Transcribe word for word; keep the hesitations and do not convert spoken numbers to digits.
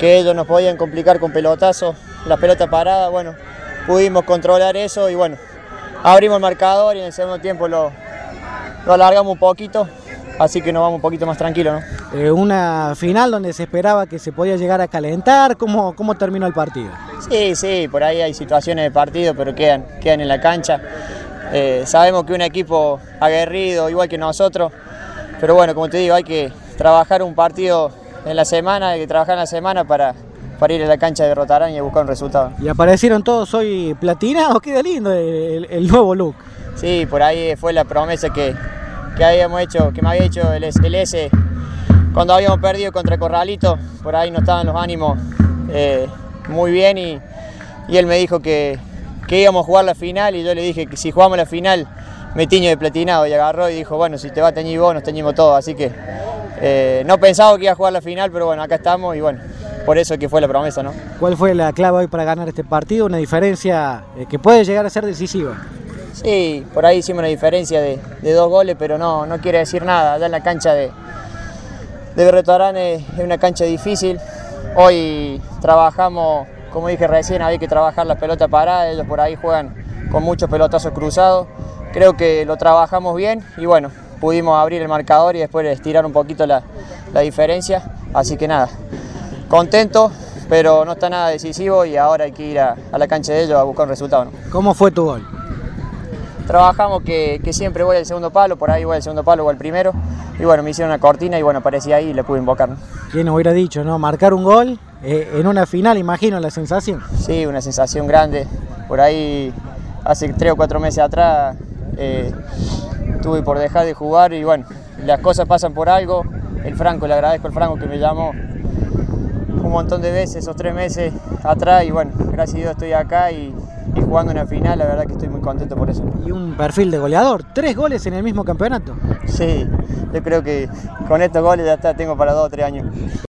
que ellos nos podían complicar con pelotazos, la pelota parada, bueno, pudimos controlar eso y bueno, abrimos el marcador y en el segundo tiempo lo, lo alargamos un poquito, así que nos vamos un poquito más tranquilos, ¿no? Eh, una final donde se esperaba que se podía llegar a calentar, ¿cómo, cómo terminó el partido? Sí, sí, por ahí hay situaciones de partido, pero quedan, quedan en la cancha. Eh, sabemos que un equipo aguerrido, igual que nosotros, pero bueno, como te digo, hay que trabajar un partido en la semana, hay que trabajar en la semana para, para ir a la cancha de Rotarán y buscar un resultado. ¿Y aparecieron todos hoy platinados? Queda lindo el, el nuevo look. Sí, por ahí fue la promesa que, que habíamos hecho, que me había hecho el, el S cuando habíamos perdido contra Corralito, por ahí no estaban los ánimos eh, muy bien y, y él me dijo que, que íbamos a jugar la final y yo le dije que si jugamos la final me tiño de platinado y agarró y dijo, bueno, si te va a teñir vos, nos teñimos todos, así que eh, no pensaba que iba a jugar la final, pero bueno, acá estamos y bueno, por eso que fue la promesa, ¿no? ¿Cuál fue la clave hoy para ganar este partido? Una diferencia eh, que puede llegar a ser decisiva. Sí, por ahí hicimos una diferencia de, de dos goles, pero no, no quiere decir nada. Allá en la cancha de, de Berretarán es, es una cancha difícil. Hoy trabajamos, como dije recién, había que trabajar las pelotas paradas, ellos por ahí juegan con muchos pelotazos cruzados. Creo que lo trabajamos bien y bueno, pudimos abrir el marcador y después estirar un poquito la, la diferencia. Así que nada, contento, pero no está nada decisivo y ahora hay que ir a, a la cancha de ellos a buscar un resultado, ¿no? ¿Cómo fue tu gol? Trabajamos que, que siempre voy al segundo palo, por ahí voy al segundo palo o al primero. Y bueno, me hicieron una cortina y bueno, aparecí ahí y le pude invocar, ¿no? ¿Quién hubiera dicho, no? Marcar un gol eh, en una final, imagino la sensación. Sí, una sensación grande. Por ahí, hace tres o cuatro meses atrás, eh, tuve por dejar de jugar y bueno, las cosas pasan por algo. El Franco, le agradezco al Franco que me llamó un montón de veces esos tres meses atrás y bueno, gracias a Dios estoy acá y, y jugando una final, la verdad que estoy muy contento por eso. Y un perfil de goleador, tres goles en el mismo campeonato. Sí, yo creo que con estos goles ya está, tengo para dos o tres años.